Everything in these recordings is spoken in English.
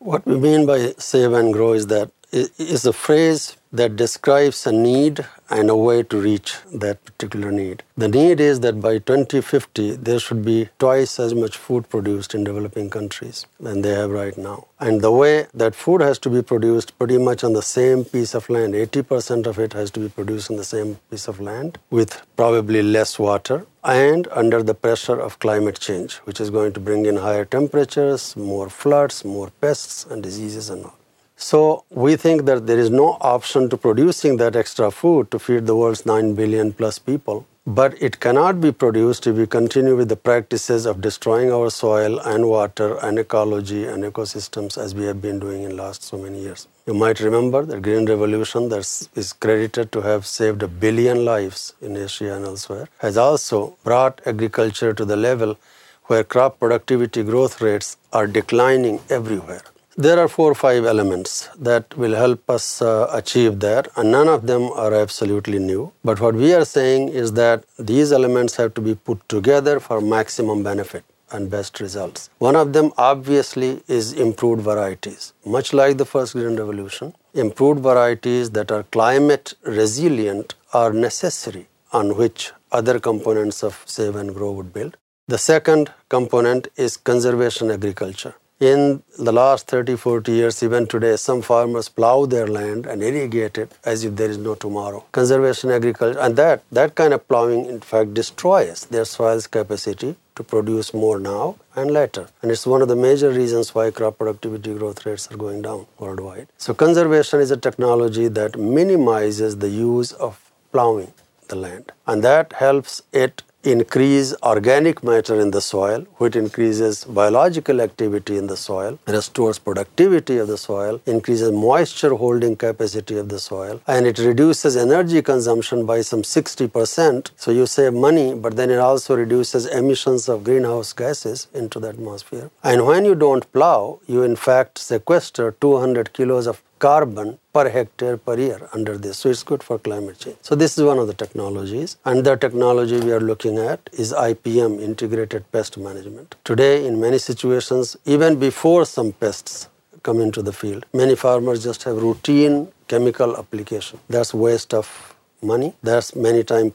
What we mean by save and grow is that it is a phrase that describes a need and a way to reach that particular need. The need is that by 2050, there should be twice as much food produced in developing countries than they have right now. And the way that food has to be produced pretty much on the same piece of land, 80% of it has to be produced on the same piece of land with probably less water and under the pressure of climate change, which is going to bring in higher temperatures, more floods, more pests and diseases and all. So we think that there is no option to producing that extra food to feed the world's 9 billion plus people. But it cannot be produced if we continue with the practices of destroying our soil and water and ecology and ecosystems as we have been doing in the last so many years. You might remember the Green Revolution that is credited to have saved 1 billion lives in Asia and elsewhere, has also brought agriculture to the level where crop productivity growth rates are declining everywhere. There are 4 or 5 elements that will help us achieve that, and none of them are absolutely new. But what we are saying is that these elements have to be put together for maximum benefit and best results. One of them obviously is improved varieties. Much like the first Green Revolution, improved varieties that are climate resilient are necessary on which other components of save and grow would build. The second component is conservation agriculture. In the last 30, 40 years, even today, some farmers plow their land and irrigate it as if there is no tomorrow. Conservation agriculture, and that kind of plowing, in fact, destroys their soil's capacity to produce more now and later. And it's one of the major reasons why crop productivity growth rates are going down worldwide. So conservation is a technology that minimizes the use of plowing the land. And that helps it increase organic matter in the soil, which increases biological activity in the soil, restores productivity of the soil, increases moisture holding capacity of the soil, and it reduces energy consumption by some 60%. So you save money, but then it also reduces emissions of greenhouse gases into the atmosphere. And when you don't plow, you in fact sequester 200 kilos of carbon per hectare per year under this. So it's good for climate change. So this is one of the technologies. And the technology we are looking at is IPM, Integrated Pest Management. Today, in many situations, even before some pests come into the field, many farmers just have routine chemical application. That's waste of money. That's many times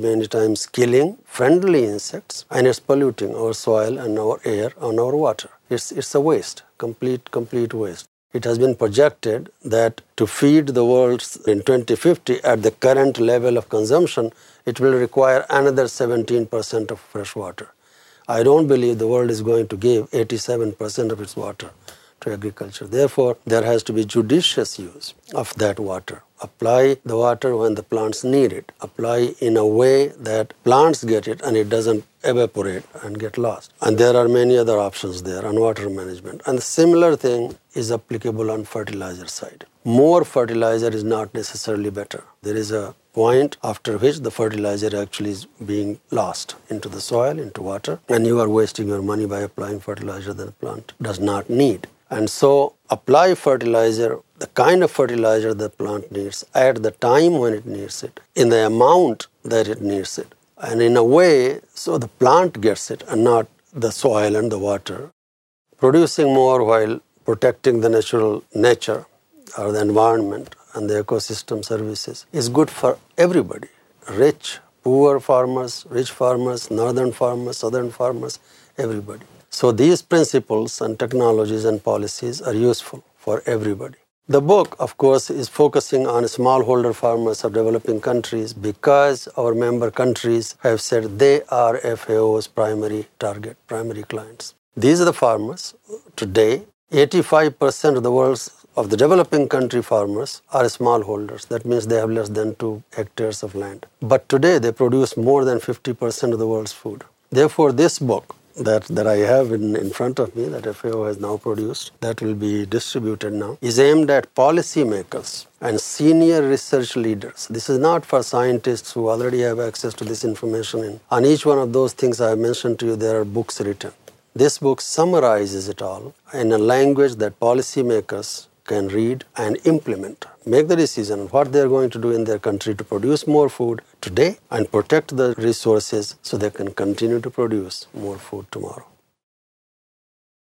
killing friendly insects, and it's polluting our soil and our air and our water. It's a waste, complete waste. It has been projected that to feed the world in 2050 at the current level of consumption, it will require another 17% of fresh water. I don't believe the world is going to give 87% of its water to agriculture. Therefore, there has to be judicious use of that water. Apply the water when the plants need it. Apply in a way that plants get it and it doesn't evaporate and get lost. And there are many other options there on water management. And the similar thing is applicable on fertilizer side. More fertilizer is not necessarily better. There is a point after which the fertilizer actually is being lost into the soil, into water, and you are wasting your money by applying fertilizer that the plant does not need. And so apply fertilizer, the kind of fertilizer the plant needs at the time when it needs it, in the amount that it needs it, and in a way so the plant gets it and not the soil and the water. Producing more while protecting the nature or the environment and the ecosystem services is good for everybody. Rich, poor farmers, rich farmers, northern farmers, southern farmers, everybody. So these principles and technologies and policies are useful for everybody. The book, of course, is focusing on smallholder farmers of developing countries because our member countries have said they are FAO's primary target, primary clients. These are the farmers. Today, 85% of the developing country farmers are smallholders. That means they have less than 2 hectares of land. But today, they produce more than 50% of the world's food. Therefore, this book that I have in front of me, that FAO has now produced, that will be distributed now, is aimed at policymakers and senior research leaders. This is not for scientists who already have access to this information. On each one of those things I have mentioned to you, there are books written. This book summarizes it all in a language that policymakers can read and implement, make the decision of what they are going to do in their country to produce more food today and protect the resources so they can continue to produce more food tomorrow.